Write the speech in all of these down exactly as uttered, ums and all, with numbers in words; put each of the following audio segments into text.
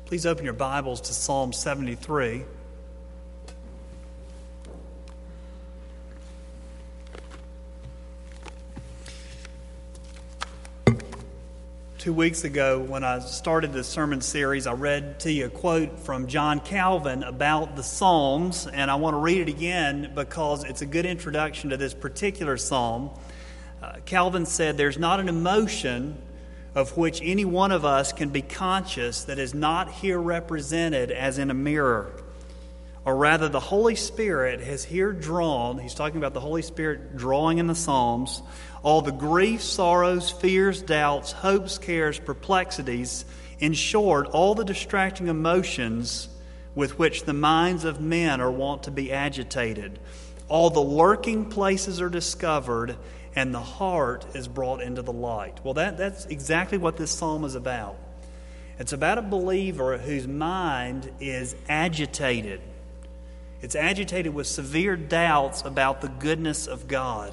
Please open your Bibles to Psalm seventy-three. Two weeks ago, when I started this sermon series, I read to you a quote from John Calvin about the Psalms, and I want to read it again because it's a good introduction to this particular psalm. Uh, Calvin said, "There's not an emotion of which any one of us can be conscious that is not here represented as in a mirror. Or rather, the Holy Spirit has here drawn," he's talking about the Holy Spirit drawing in the Psalms, "all the griefs, sorrows, fears, doubts, hopes, cares, perplexities, in short, all the distracting emotions with which the minds of men are wont to be agitated. All the lurking places are discovered, and the heart is brought into the light." Well, that, that's exactly what this psalm is about. It's about a believer whose mind is agitated. It's agitated with severe doubts about the goodness of God.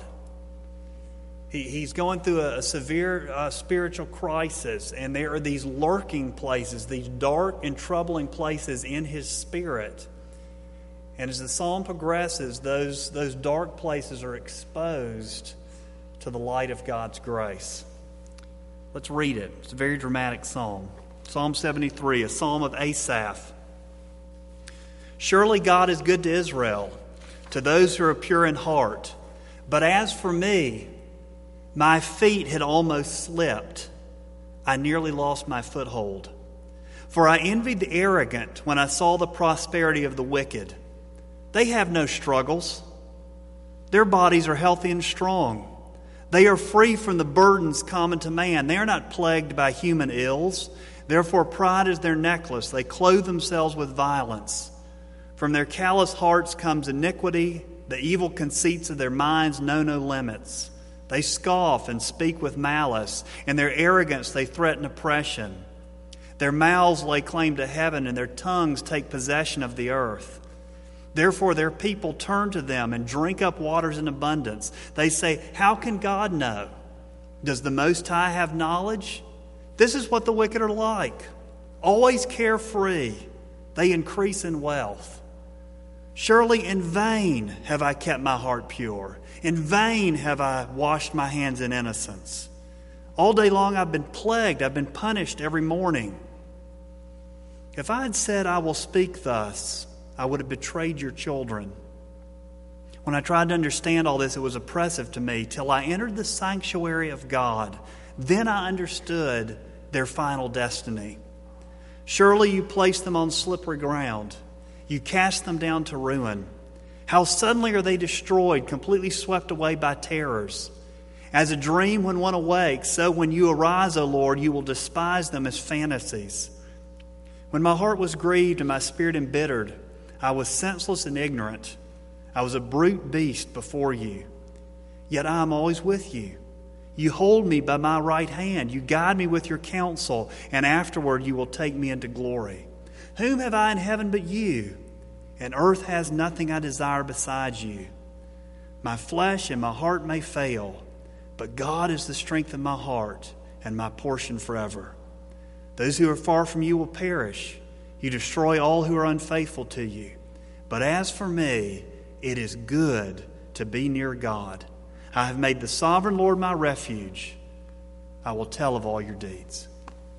He, he's going through a, a severe uh, spiritual crisis, and there are these lurking places, these dark and troubling places in his spirit. And as the psalm progresses, those, those dark places are exposed to the light of God's grace. Let's read it. It's a very dramatic psalm. Psalm seventy-three, a psalm of Asaph. "Surely God is good to Israel, to those who are pure in heart. But as for me, my feet had almost slipped. I nearly lost my foothold. For I envied the arrogant when I saw the prosperity of the wicked. They have no struggles. Their bodies are healthy and strong. They are free from the burdens common to man. They are not plagued by human ills. Therefore pride is their necklace. They clothe themselves with violence. From their callous hearts comes iniquity. The evil conceits of their minds know no limits. They scoff and speak with malice. In their arrogance they threaten oppression. Their mouths lay claim to heaven, and their tongues take possession of the earth. Therefore their people turn to them and drink up waters in abundance. They say, 'How can God know? Does the Most High have knowledge?' This is what the wicked are like. Always carefree, they increase in wealth. Surely in vain have I kept my heart pure. In vain have I washed my hands in innocence. All day long I've been plagued. I've been punished every morning. If I had said, 'I will speak thus,' I would have betrayed your children. When I tried to understand all this, it was oppressive to me till I entered the sanctuary of God. Then I understood their final destiny. Surely you placed them on slippery ground. You cast them down to ruin. How suddenly are they destroyed, completely swept away by terrors. As a dream when one awakes, so when you arise, O Lord, you will despise them as fantasies. When my heart was grieved and my spirit embittered, I was senseless and ignorant. I was a brute beast before you. Yet I am always with you. You hold me by my right hand. You guide me with your counsel, and afterward you will take me into glory. Whom have I in heaven but you? And earth has nothing I desire besides you. My flesh and my heart may fail, but God is the strength of my heart and my portion forever. Those who are far from you will perish. You destroy all who are unfaithful to you. But as for me, it is good to be near God. I have made the sovereign Lord my refuge. I will tell of all your deeds."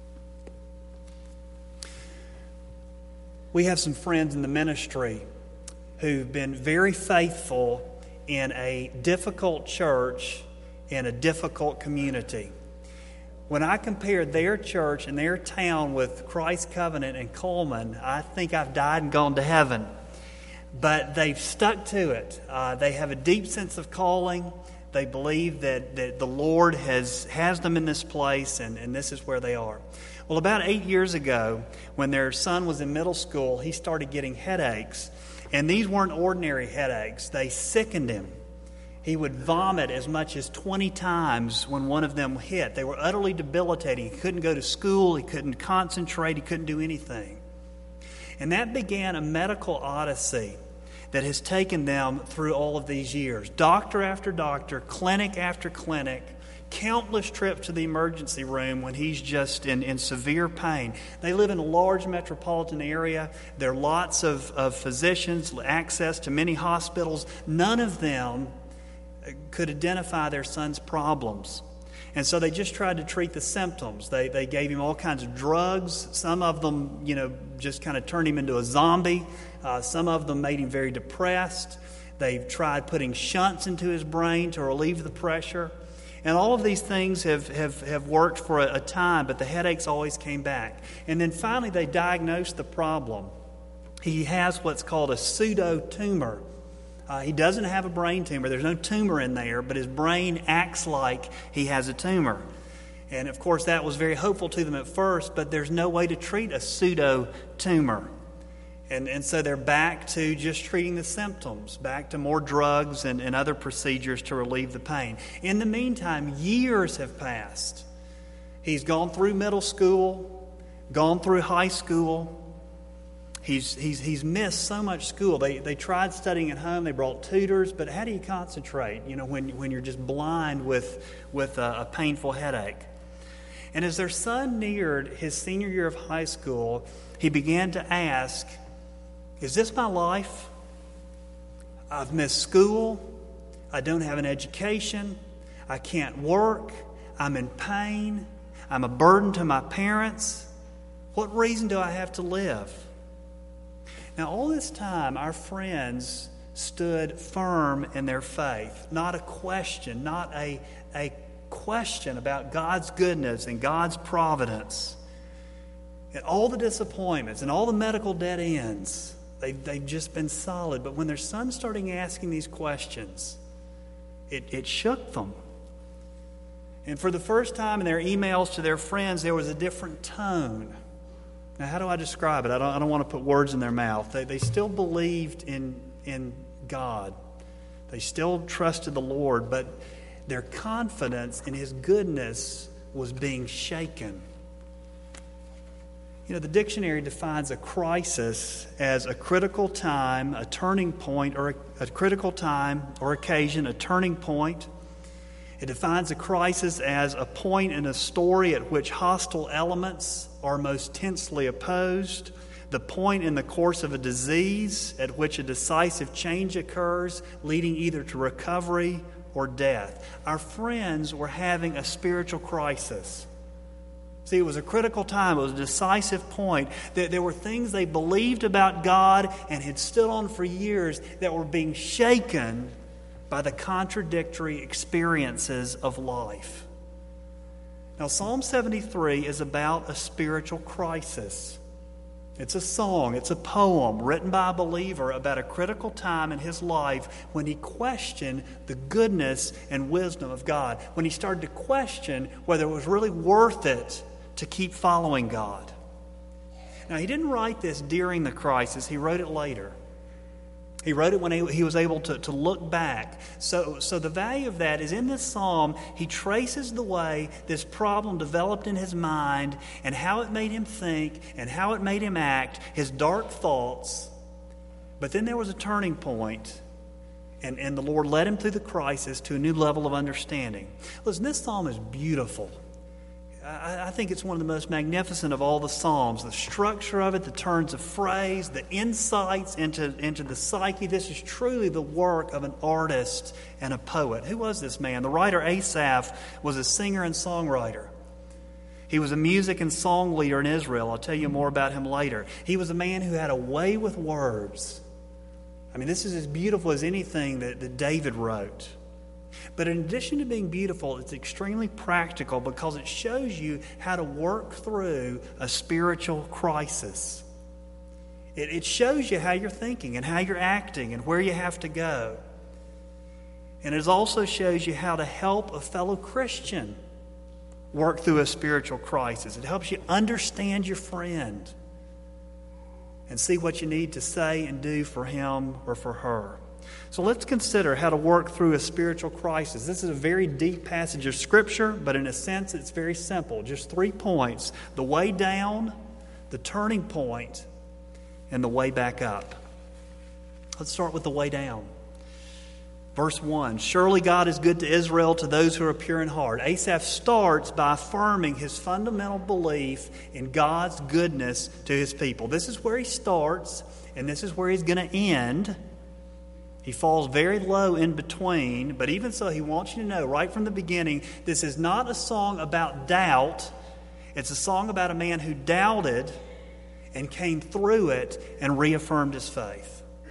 We have some friends in the ministry who've been very faithful in a difficult church in a difficult community. When I compare their church and their town with Christ Covenant in Coleman, I think I've died and gone to heaven. But they've stuck to it. Uh, they have a deep sense of calling. They believe that, that the Lord has, has them in this place, and, and this is where they are. Well, about eight years ago, when their son was in middle school, he started getting headaches. And these weren't ordinary headaches. They sickened him. He would vomit as much as twenty times when one of them hit. They were utterly debilitating. He couldn't go to school. He couldn't concentrate. He couldn't do anything. And that began a medical odyssey that has taken them through all of these years. Doctor after doctor, clinic after clinic, countless trips to the emergency room when he's just in, in severe pain. They live in a large metropolitan area. There are lots of, of physicians, access to many hospitals. None of them could identify their son's problems. And so they just tried to treat the symptoms. They they gave him all kinds of drugs. Some of them, you know, just kind of turned him into a zombie. Uh, some of them made him very depressed. They've tried putting shunts into his brain to relieve the pressure. And all of these things have, have, have worked for a, a time, but the headaches always came back. And then finally they diagnosed the problem. He has what's called a pseudotumor. Uh, he doesn't have a brain tumor. There's no tumor in there, but his brain acts like he has a tumor. And of course that was very hopeful to them at first, but there's no way to treat a pseudotumor. And, and so they're back to just treating the symptoms, back to more drugs and, and other procedures to relieve the pain. In the meantime, years have passed. He's gone through middle school, gone through high school. He's, he's, he's missed so much school. They, they tried studying at home. They brought tutors. But how do you concentrate, you know, when, when you're just blind with, with a, a painful headache? And as their son neared his senior year of high school, he began to ask, is this my life? I've missed school. I don't have an education. I can't work. I'm in pain. I'm a burden to my parents. What reason do I have to live? Now, all this time, our friends stood firm in their faith. Not a question, not a, a question about God's goodness and God's providence. And all the disappointments and all the medical dead ends, they've, they've just been solid. But when their son started asking these questions, it, it shook them. And for the first time in their emails to their friends, there was a different tone. Now, how do I describe it? I don't, I don't want to put words in their mouth. They, they still believed in, in God. They still trusted the Lord, but their confidence in His goodness was being shaken. You know, the dictionary defines a crisis as a critical time, a turning point, or a, a critical time or occasion, a turning point. It defines a crisis as a point in a story at which hostile elements are most tensely opposed, the point in the course of a disease at which a decisive change occurs, leading either to recovery or death. Our friends were having a spiritual crisis. See, it was a critical time. It was a decisive point. There were things they believed about God and had stood on for years that were being shaken by the contradictory experiences of life. Now, Psalm seventy-three is about a spiritual crisis. It's a song, it's a poem written by a believer about a critical time in his life when he questioned the goodness and wisdom of God, when he started to question whether it was really worth it to keep following God. Now, he didn't write this during the crisis, he wrote it later. He wrote it when he, he was able to, to look back. So, so the value of that is in this psalm, he traces the way this problem developed in his mind and how it made him think and how it made him act, his dark thoughts. But then there was a turning point, and, and the Lord led him through the crisis to a new level of understanding. Listen, this psalm is beautiful. I think it's one of the most magnificent of all the Psalms. The structure of it, the turns of phrase, the insights into, into the psyche. This is truly the work of an artist and a poet. Who was this man? The writer Asaph was a singer and songwriter. He was a music and song leader in Israel. I'll tell you more about him later. He was a man who had a way with words. I mean, this is as beautiful as anything that, that David wrote. But in addition to being beautiful, it's extremely practical because it shows you how to work through a spiritual crisis. It, it shows you how you're thinking and how you're acting and where you have to go. And it also shows you how to help a fellow Christian work through a spiritual crisis. It helps you understand your friend and see what you need to say and do for him or for her. So let's consider how to work through a spiritual crisis. This is a very deep passage of Scripture, but in a sense it's very simple. Just three points: the way down, the turning point, and the way back up. Let's start with the way down. Verse one, surely God is good to Israel, to those who are pure in heart. Asaph starts by affirming his fundamental belief in God's goodness to his people. This is where he starts, and this is where he's going to end. He falls very low in between, but even so, he wants you to know right from the beginning, this is not a song about doubt. It's a song about a man who doubted and came through it and reaffirmed his faith.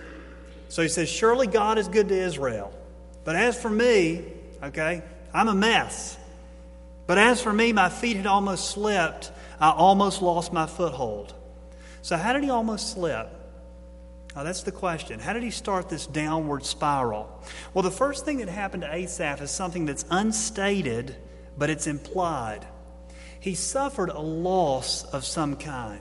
So he says, surely God is good to Israel. But as for me, okay, I'm a mess. But as for me, my feet had almost slipped. I almost lost my foothold. So how did he almost slip? Now that's the question. How did he start this downward spiral? Well, the first thing that happened to Asaph is something that's unstated, but it's implied. He suffered a loss of some kind.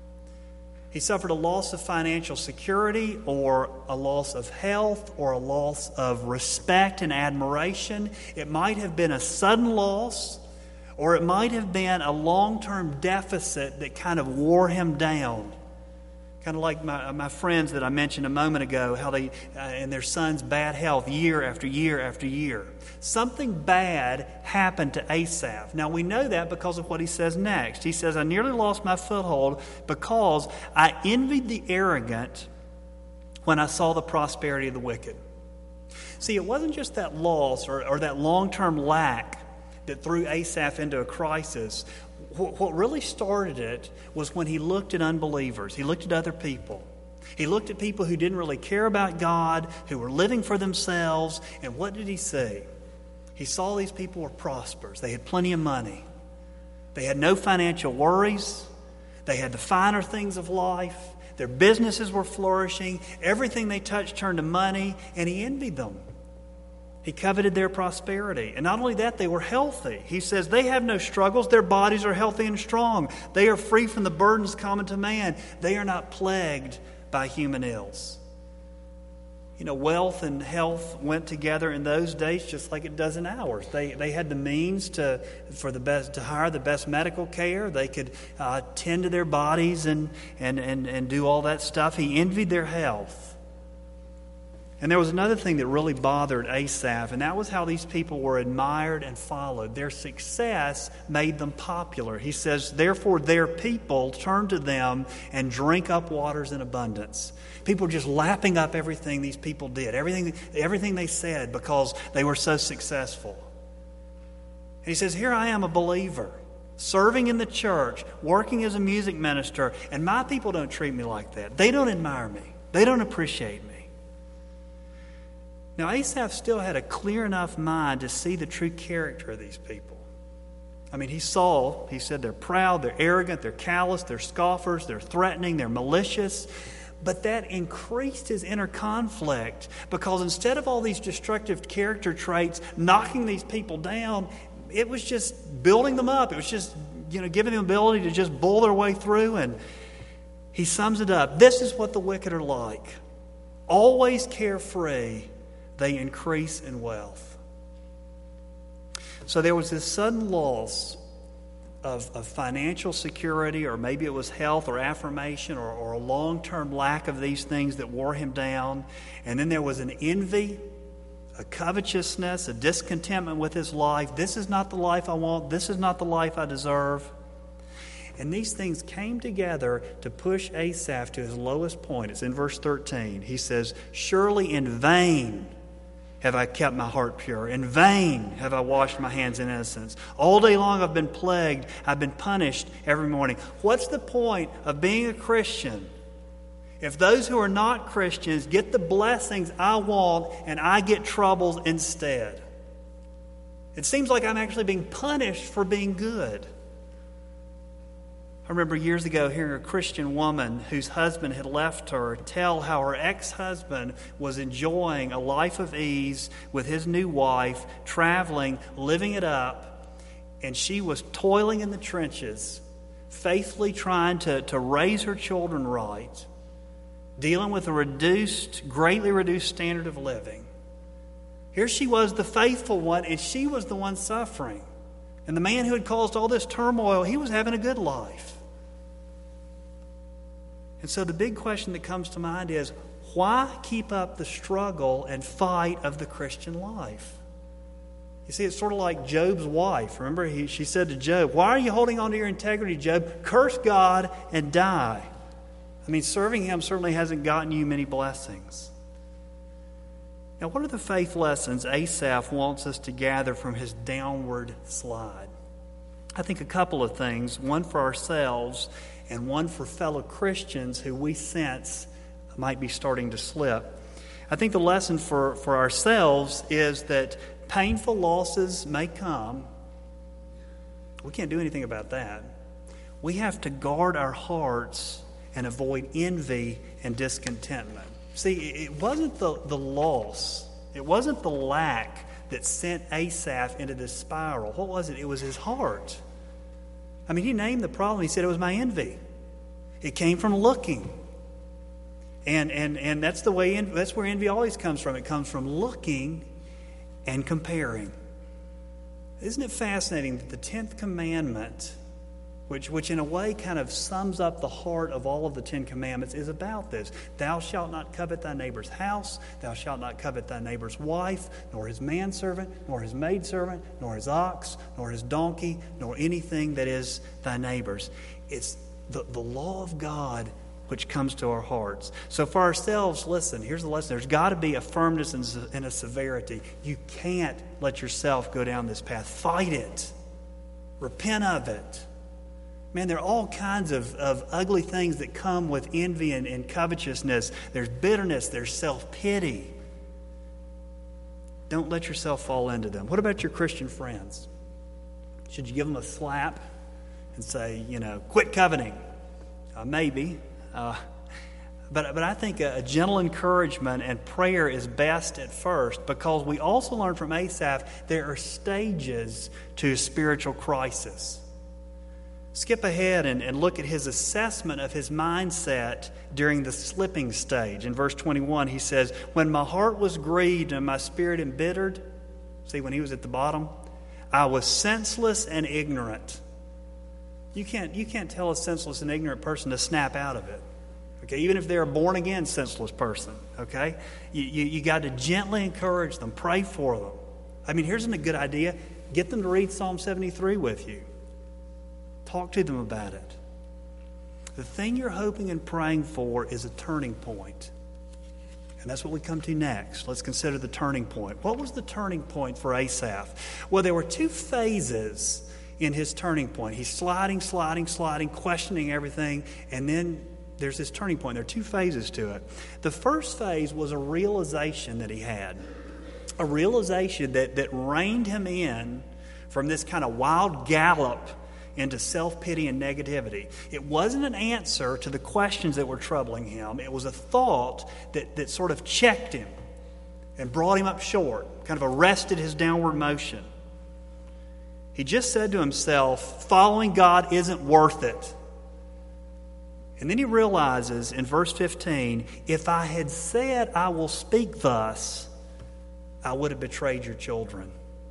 He suffered a loss of financial security, or a loss of health, or a loss of respect and admiration. It might have been a sudden loss, or it might have been a long-term deficit that kind of wore him down. Kind of like my, my friends that I mentioned a moment ago, how they, uh, and their son's bad health year after year after year. Something bad happened to Asaph. Now we know that because of what he says next. He says, I nearly lost my foothold because I envied the arrogant when I saw the prosperity of the wicked. See, it wasn't just that loss or, or that long-term lack that threw Asaph into a crisis. What really started it was when he looked at unbelievers. He looked at other people. He looked at people who didn't really care about God, who were living for themselves. And what did he see? He saw these people were prosperous. They had plenty of money. They had no financial worries. They had the finer things of life. Their businesses were flourishing. Everything they touched turned to money. And he envied them. He coveted their prosperity. And not only that, they were healthy. He says they have no struggles. Their bodies are healthy and strong. They are free from the burdens common to man. They are not plagued by human ills. You know, wealth and health went together in those days just like it does in ours. They they had the means to for the best to hire the best medical care. They could uh, tend to their bodies and, and, and, and do all that stuff. He envied their health. And there was another thing that really bothered Asaph, and that was how these people were admired and followed. Their success made them popular. He says, therefore their people turn to them and drink up waters in abundance. People just lapping up everything these people did, everything, everything they said because they were so successful. And he says, here I am, a believer, serving in the church, working as a music minister, and my people don't treat me like that. They don't admire me. They don't appreciate me. Now, Asaph still had a clear enough mind to see the true character of these people. I mean, he saw, he said they're proud, they're arrogant, they're callous, they're scoffers, they're threatening, they're malicious. But that increased his inner conflict because instead of all these destructive character traits knocking these people down, it was just building them up. It was just, you know, giving them the ability to just bull their way through. And he sums it up. This is what the wicked are like. Always carefree. They increase in wealth. So there was this sudden loss of, of financial security, or maybe it was health or affirmation or, or a long-term lack of these things that wore him down. And then there was an envy, a covetousness, a discontentment with his life. This is not the life I want. This is not the life I deserve. And these things came together to push Asaph to his lowest point. It's in verse thirteen. He says, surely in vain have I kept my heart pure. In vain have I washed my hands in innocence. All day long I've been plagued. I've been punished every morning. What's the point of being a Christian if those who are not Christians get the blessings I want and I get troubles instead? It seems like I'm actually being punished for being good. I remember years ago hearing a Christian woman whose husband had left her tell how her ex-husband was enjoying a life of ease with his new wife, traveling, living it up, and she was toiling in the trenches, faithfully trying to, to raise her children right, dealing with a reduced, greatly reduced standard of living. Here she was, the faithful one, and she was the one suffering. And the man who had caused all this turmoil, he was having a good life. And so the big question that comes to mind is, why keep up the struggle and fight of the Christian life? You see, it's sort of like Job's wife. Remember, he, she said to Job, why are you holding on to your integrity, Job? Curse God and die. I mean, serving him certainly hasn't gotten you many blessings. Now, what are the faith lessons Asaph wants us to gather from his downward slide? I think a couple of things, one for ourselves and one for fellow Christians who we sense might be starting to slip. I think the lesson for, for ourselves is that painful losses may come. We can't do anything about that. We have to guard our hearts and avoid envy and discontentment. See, it wasn't the, the loss, it wasn't the lack that sent Asaph into this spiral. What was it? It was his heart. I mean, he named the problem. He said it was my envy. It came from looking. And and and that's the way that's where envy always comes from. It comes from looking and comparing. Isn't it fascinating that the tenth commandment, which which in a way kind of sums up the heart of all of the Ten Commandments, is about this. Thou shalt not covet thy neighbor's house, thou shalt not covet thy neighbor's wife, nor his manservant, nor his maidservant, nor his ox, nor his donkey, nor anything that is thy neighbor's. It's the, the law of God which comes to our hearts. So for ourselves, listen, here's the lesson. There's got to be a firmness and a severity. You can't let yourself go down this path. Fight it. Repent of it. Man, there are all kinds of, of ugly things that come with envy and, and covetousness. There's bitterness. There's self-pity. Don't let yourself fall into them. What about your Christian friends? Should you give them a slap and say, you know, quit coveting? Uh, maybe. Uh, but but I think a, a gentle encouragement and prayer is best at first, because we also learn from Asaph there are stages to spiritual crisis. Skip ahead and, and look at his assessment of his mindset during the slipping stage. In verse twenty-one, he says, when my heart was grieved and my spirit embittered, see, when he was at the bottom, I was senseless and ignorant. You can't, you can't tell a senseless and ignorant person to snap out of it. Okay, even if they're a born-again senseless person, okay? You, you, you got to gently encourage them, pray for them. I mean, here's a good idea. Get them to read Psalm seventy-three with you. Talk to them about it. The thing you're hoping and praying for is a turning point. And that's what we come to next. Let's consider the turning point. What was the turning point for Asaph? Well, there were two phases in his turning point. He's sliding, sliding, sliding, questioning everything, and then there's this turning point. There are two phases to it. The first phase was a realization that he had, a realization that, that reined him in from this kind of wild gallop into self-pity and negativity. It wasn't an answer to the questions that were troubling him. It was a thought that, that sort of checked him and brought him up short, kind of arrested his downward motion. He just said to himself, following God isn't worth it. And then he realizes in verse fifteen, if I had said I will speak thus, I would have betrayed your children.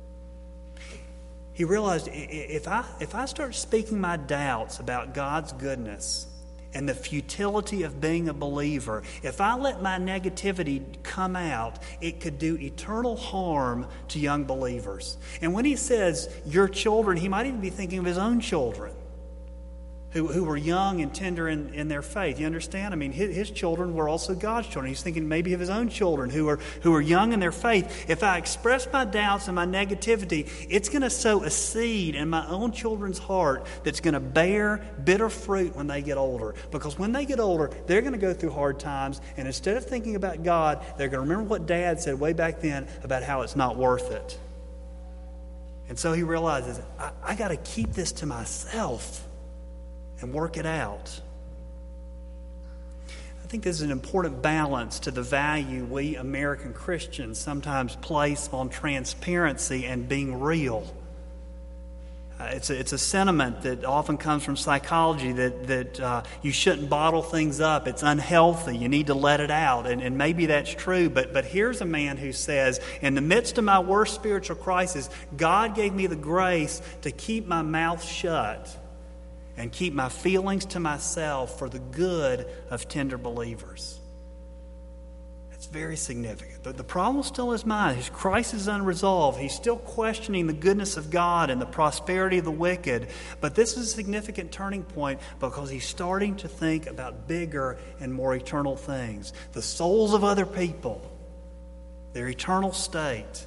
He realized if I, if I start speaking my doubts about God's goodness and the futility of being a believer, if I let my negativity come out, it could do eternal harm to young believers. And when he says your children, he might even be thinking of his own children who, who were young and tender in, in their faith. You understand? I mean, his, his children were also God's children. He's thinking maybe of his own children who are, who are young in their faith. If I express my doubts and my negativity, it's going to sow a seed in my own children's heart that's going to bear bitter fruit when they get older. Because when they get older, they're going to go through hard times, and instead of thinking about God, they're going to remember what Dad said way back then about how it's not worth it. And so he realizes, I, I got to keep this to myself and work it out. I think this is an important balance to the value we American Christians sometimes place on transparency and being real. Uh, it's, a, it's a sentiment that often comes from psychology that, that uh, you shouldn't bottle things up. It's unhealthy. You need to let it out. And, and maybe that's true. But, but here's a man who says, in the midst of my worst spiritual crisis, God gave me the grace to keep my mouth shut and keep my feelings to myself for the good of tender believers. very significant. The, the problem still in his mind. His crisis is unresolved. He's still questioning the goodness of God and the prosperity of the wicked. But this is a significant turning point because he's starting to think about bigger and more eternal things. The souls of other people, their eternal state.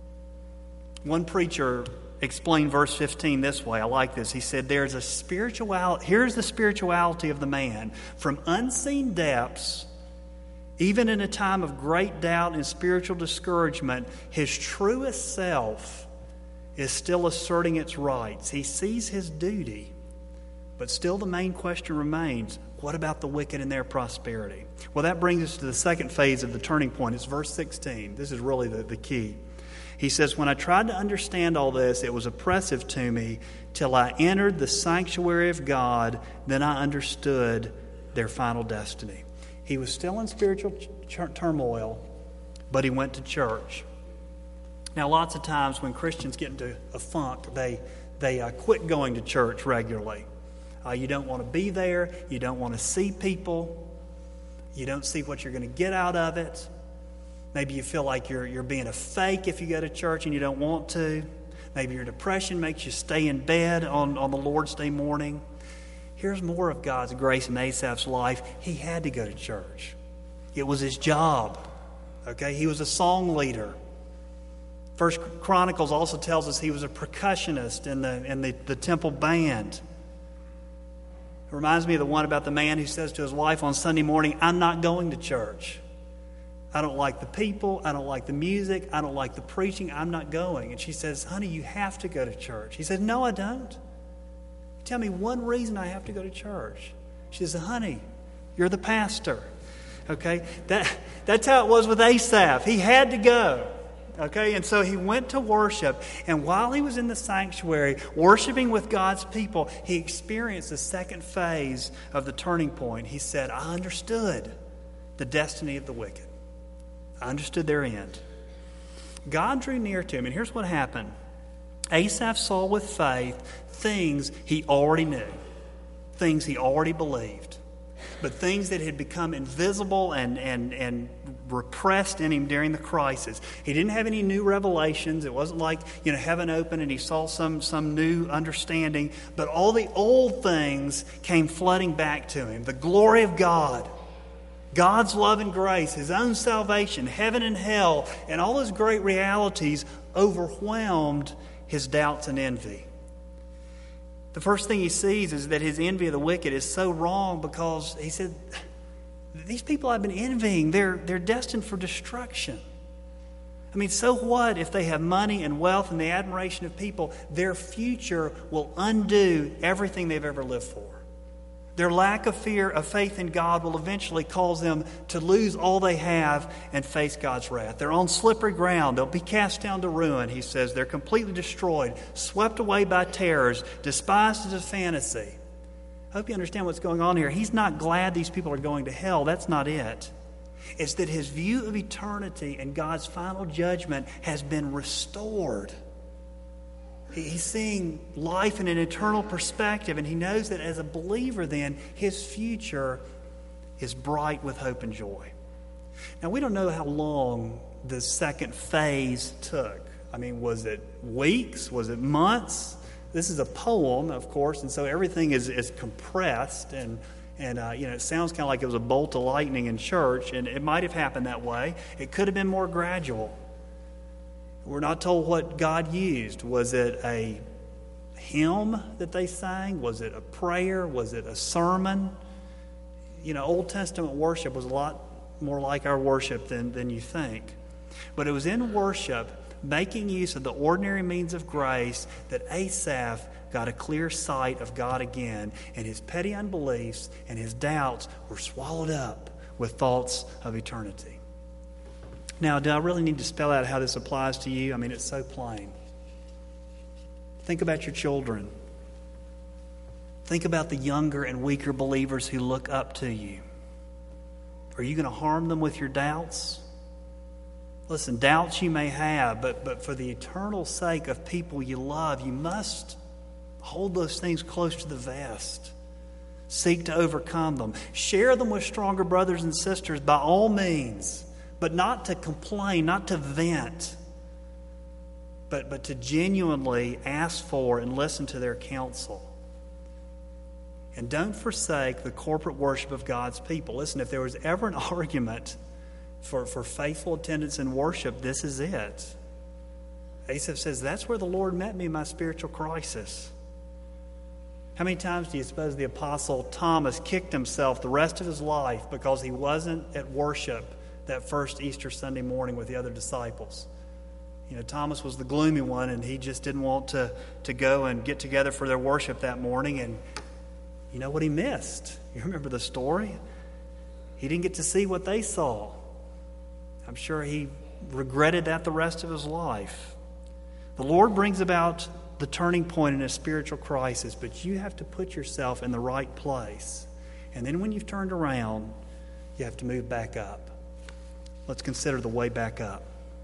One preacher explained verse fifteen this way. I like this. He said, "There's a spirituality. Here's the spirituality of the man. From unseen depths, even in a time of great doubt and spiritual discouragement, his truest self is still asserting its rights. He sees his duty, but still the main question remains, what about the wicked and their prosperity?" Well, that brings us to the second phase of the turning point. It's verse sixteen. This is really the, the key. He says, "When I tried to understand all this, it was oppressive to me till I entered the sanctuary of God. Then I understood their final destiny." He was still in spiritual ch- turmoil, but he went to church. Now, lots of times when Christians get into a funk, they, they uh, quit going to church regularly. Uh, you don't want to be there. You don't want to see people. You don't see what you're going to get out of it. Maybe you feel like you're, you're being a fake if you go to church and you don't want to. Maybe your depression makes you stay in bed on, on the Lord's Day morning. Here's more of God's grace in Asaph's life. He had to go to church. It was his job. Okay, he was a song leader. First Chronicles also tells us he was a percussionist in the in the, the temple band. It reminds me of the one about the man who says to his wife on Sunday morning, "I'm not going to church. I don't like the people. I don't like the music. I don't like the preaching. I'm not going." And she says, "Honey, you have to go to church." He says, "No, I don't. Tell me one reason I have to go to church." She says, "Honey, you're the pastor." Okay? That, that's how it was with Asaph. He had to go. Okay? And so he went to worship. And while he was in the sanctuary, worshiping with God's people, he experienced the second phase of the turning point. He said, "I understood the destiny of the wicked. I understood their end." God drew near to him. And here's what happened. Asaph saw with faith things he already knew, things he already believed, but things that had become invisible and, and, and repressed in him during the crisis. He didn't have any new revelations. It wasn't like, you know, heaven opened and he saw some, some new understanding, but all the old things came flooding back to him. The glory of God, God's love and grace, His own salvation, heaven and hell, and all those great realities overwhelmed his doubts and envy. The first thing he sees is that his envy of the wicked is so wrong because he said, these people I've been envying, they're, they're destined for destruction. I mean, so what if they have money and wealth and the admiration of people? Their future will undo everything they've ever lived for. Their lack of fear of faith in God will eventually cause them to lose all they have and face God's wrath. They're on slippery ground. They'll be cast down to ruin, he says. They're completely destroyed, swept away by terrors, despised as a fantasy. I hope you understand what's going on here. He's not glad these people are going to hell. That's not it. It's that his view of eternity and God's final judgment has been restored. He's seeing life in an eternal perspective, and he knows that as a believer then, his future is bright with hope and joy. Now, we don't know how long the second phase took. I mean, was it weeks? Was it months? This is a poem, of course, and so everything is, is compressed, and, and uh, you know, it sounds kind of like it was a bolt of lightning in church, and it might have happened that way. It could have been more gradual. We're not told what God used. Was it a hymn that they sang? Was it a prayer? Was it a sermon? You know, Old Testament worship was a lot more like our worship than, than you think. But it was in worship, making use of the ordinary means of grace, that Asaph got a clear sight of God again, and his petty unbeliefs and his doubts were swallowed up with thoughts of eternity. Now, do I really need to spell out how this applies to you? I mean, it's so plain. Think about your children. Think about the younger and weaker believers who look up to you. Are you going to harm them with your doubts? Listen, doubts you may have, but, but for the eternal sake of people you love, you must hold those things close to the vest. Seek to overcome them. Share them with stronger brothers and sisters by all means. but not to complain, not to vent, but, but to genuinely ask for and listen to their counsel. And don't forsake the corporate worship of God's people. Listen, if there was ever an argument for, for faithful attendance in worship, this is it. Asaph says, that's where the Lord met me in my spiritual crisis. How many times do you suppose the Apostle Thomas kicked himself the rest of his life because he wasn't at worship that first Easter Sunday morning with the other disciples? You know, Thomas was the gloomy one, and he just didn't want to, to go and get together for their worship that morning. And you know what he missed? You remember the story? He didn't get to see what they saw. I'm sure he regretted that the rest of his life. The Lord brings about the turning point in a spiritual crisis, but you have to put yourself in the right place. And then when you've turned around, you have to move back up. Let's consider the way back up.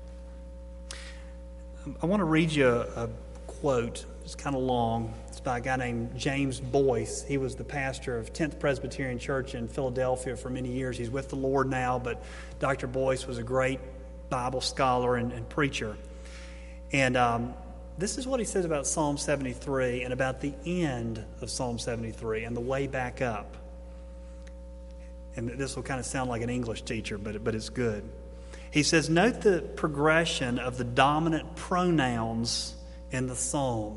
I want to read you a, a quote. It's kind of long. It's by a guy named James Boyce. He was the pastor of tenth Presbyterian Church in Philadelphia for many years. He's with the Lord now, but Doctor Boyce was a great Bible scholar and, and preacher. And um, this is what he says about Psalm seventy-three and about the end of Psalm seventy-three and the way back up. And this will kind of sound like an English teacher, but, but it's good. He says, note the progression of the dominant pronouns in the psalm.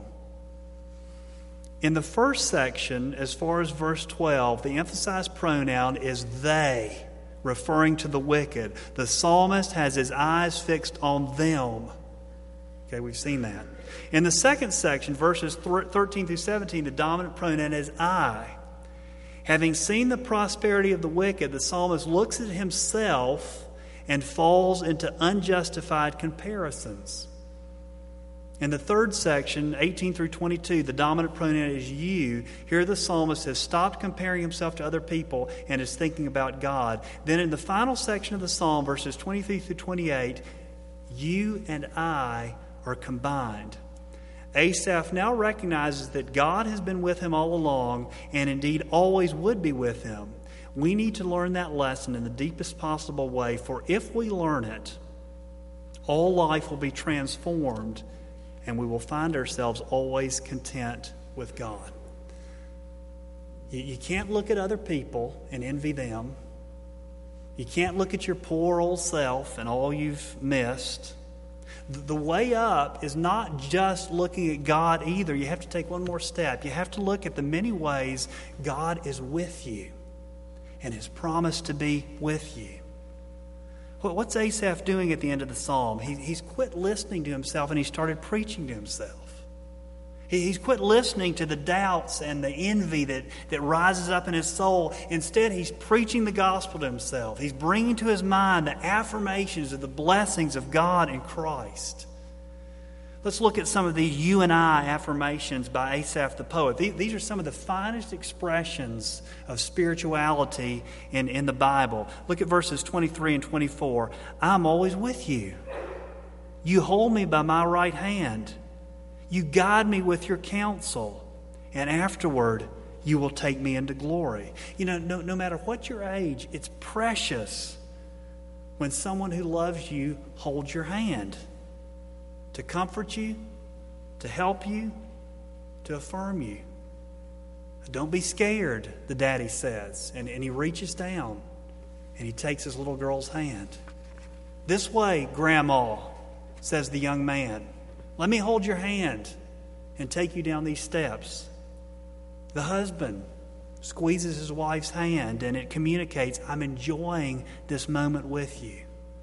In the first section, as far as verse twelve, the emphasized pronoun is they, referring to the wicked. The psalmist has his eyes fixed on them. Okay, we've seen that. In the second section, verses thirteen through seventeen, the dominant pronoun is I. Having seen the prosperity of the wicked, the psalmist looks at himself and falls into unjustified comparisons. In the third section, eighteen through twenty-two, the dominant pronoun is you. Here the psalmist has stopped comparing himself to other people and is thinking about God. Then in the final section of the psalm, verses twenty-three through twenty-eight, you and I are combined. Asaph now recognizes that God has been with him all along and indeed always would be with him. We need to learn that lesson in the deepest possible way, for if we learn it, all life will be transformed and we will find ourselves always content with God. You, you can't look at other people and envy them. You can't look at your poor old self and all you've missed. The way up is not just looking at God either. You have to take one more step. You have to look at the many ways God is with you and has promised to be with you. What's Asaph doing at the end of the psalm? He, he's quit listening to himself and he started preaching to himself. He, he's quit listening to the doubts and the envy that, that rises up in his soul. Instead, he's preaching the gospel to himself. He's bringing to his mind the affirmations of the blessings of God in Christ. Let's look at some of these you and I affirmations by Asaph the poet. These are some of the finest expressions of spirituality in, in the Bible. Look at verses twenty-three and twenty-four. I'm always with you. You hold me by my right hand. You guide me with your counsel. And afterward, you will take me into glory. You know, no, no matter what your age, it's precious when someone who loves you holds your hand to comfort you, to help you, to affirm you. Don't be scared, the daddy says. And, and he reaches down and he takes his little girl's hand. This way, Grandma, says the young man. Let me hold your hand and take you down these steps. The husband squeezes his wife's hand and it communicates, I'm enjoying this moment with you.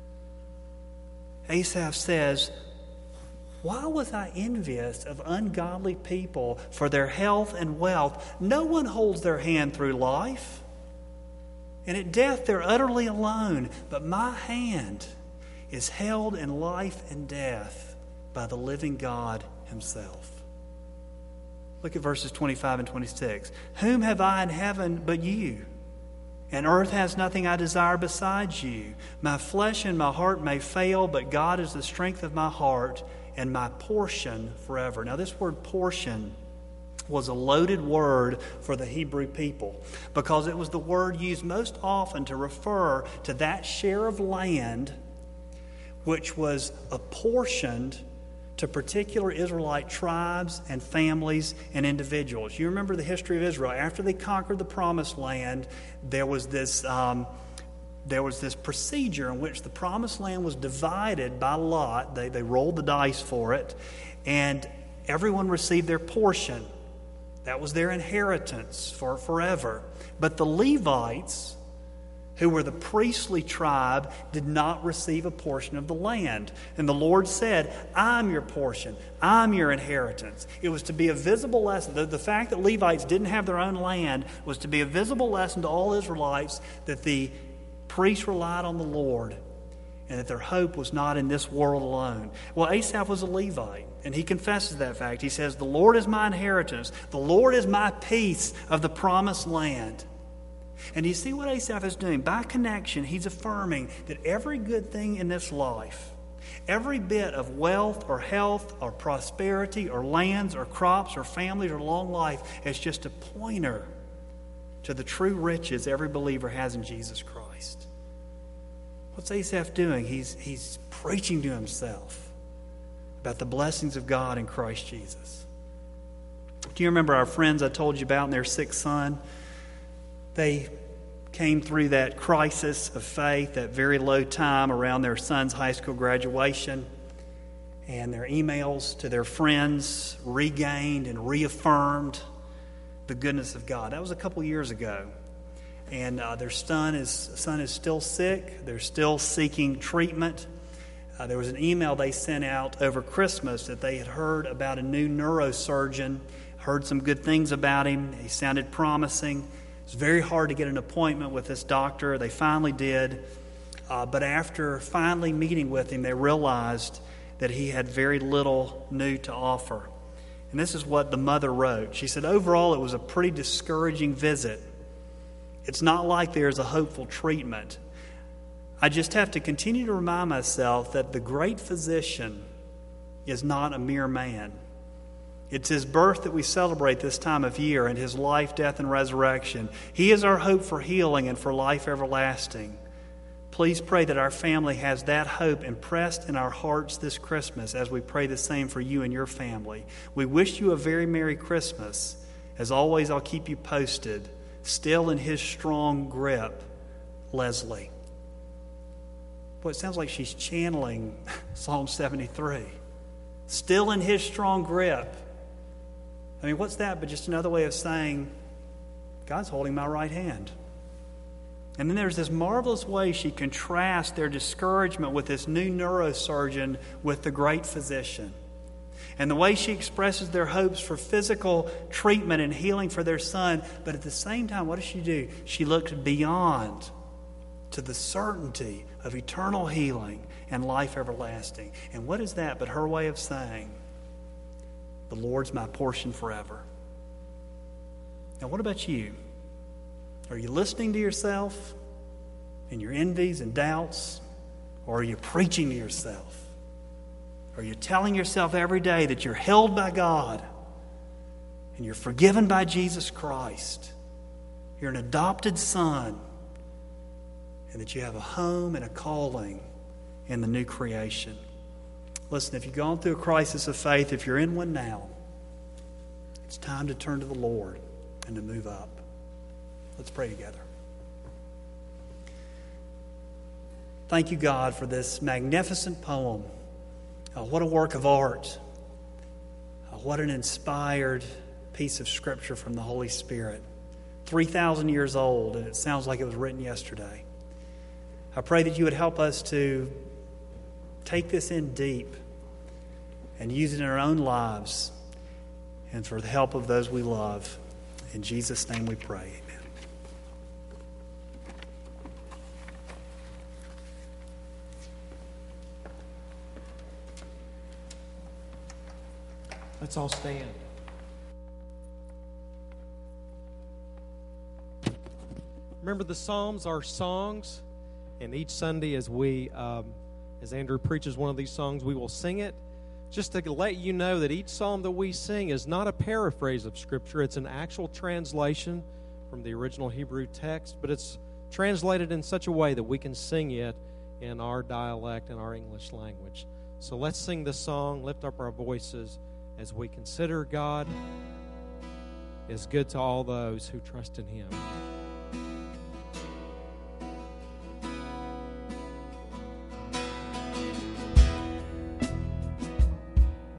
Asaph says, why was I envious of ungodly people for their health and wealth? No one holds their hand through life. And at death they're utterly alone. But my hand is held in life and death by the living God himself. Look at verses twenty-five and twenty-six. Whom have I in heaven but you? And earth has nothing I desire besides you. My flesh and my heart may fail, but God is the strength of my heart and my portion forever. Now this word portion was a loaded word for the Hebrew people because it was the word used most often to refer to that share of land which was apportioned to particular Israelite tribes and families and individuals. You remember the history of Israel. After they conquered the Promised Land, there was this um, there was this procedure in which the Promised Land was divided by lot. They, they rolled the dice for it, and everyone received their portion. That was their inheritance for forever. But the Levites, who were the priestly tribe, did not receive a portion of the land. And the Lord said, I'm your portion. I'm your inheritance. It was to be a visible lesson. The, the fact that Levites didn't have their own land was to be a visible lesson to all Israelites that the priests relied on the Lord and that their hope was not in this world alone. Well, Asaph was a Levite, and he confesses that fact. He says, the Lord is my inheritance. The Lord is my piece of the promised land. And you see what Asaph is doing? By connection, he's affirming that every good thing in this life, every bit of wealth or health or prosperity or lands or crops or families or long life is just a pointer to the true riches every believer has in Jesus Christ. What's Asaph doing? He's, he's preaching to himself about the blessings of God in Christ Jesus. Do you remember our friends I told you about and their sick son? They came through that crisis of faith, that very low time around their son's high school graduation, and their emails to their friends regained and reaffirmed the goodness of God. That was a couple years ago. And uh, their son is, son is still sick. They're still seeking treatment. Uh, there was an email they sent out over Christmas that they had heard about a new neurosurgeon, heard some good things about him. He sounded promising. It's very hard to get an appointment with this doctor. They finally did. Uh, but after finally meeting with him, they realized that he had very little new to offer. And this is what the mother wrote. She said, overall, it was a pretty discouraging visit. It's not like there's a hopeful treatment. I just have to continue to remind myself that the great physician is not a mere man. It's his birth that we celebrate this time of year, and his life, death, and resurrection. He is our hope for healing and for life everlasting. Please pray that our family has that hope impressed in our hearts this Christmas as we pray the same for you and your family. We wish you a very Merry Christmas. As always, I'll keep you posted. Still in his strong grip, Leslie. Boy, it sounds like she's channeling Psalm seventy-three. Still in his strong grip. I mean, what's that but just another way of saying, God's holding my right hand. And then there's this marvelous way she contrasts their discouragement with this new neurosurgeon with the great physician. And the way she expresses their hopes for physical treatment and healing for their son. But at the same time, what does she do? She looks beyond to the certainty of eternal healing and life everlasting. And what is that but her way of saying, the Lord's my portion forever. Now, what about you? Are you listening to yourself and your envies and doubts? Or are you preaching to yourself? Are you telling yourself every day that you're held by God and you're forgiven by Jesus Christ? You're an adopted son and that you have a home and a calling in the new creation. Listen, if you've gone through a crisis of faith, if you're in one now, it's time to turn to the Lord and to move up. Let's pray together. Thank you, God, for this magnificent poem. Uh, what a work of art. Uh, what an inspired piece of Scripture from the Holy Spirit. three thousand years old, and it sounds like it was written yesterday. I pray that you would help us to take this in deep and use it in our own lives and for the help of those we love. In Jesus' name we pray. Amen. Let's all stand. Remember, the Psalms are songs, and each Sunday as we, um, as Andrew preaches one of these songs, we will sing it just to let you know that each psalm that we sing is not a paraphrase of Scripture. It's an actual translation from the original Hebrew text, but it's translated in such a way that we can sing it in our dialect and our English language. So let's sing this song, lift up our voices as we consider God is good to all those who trust in Him.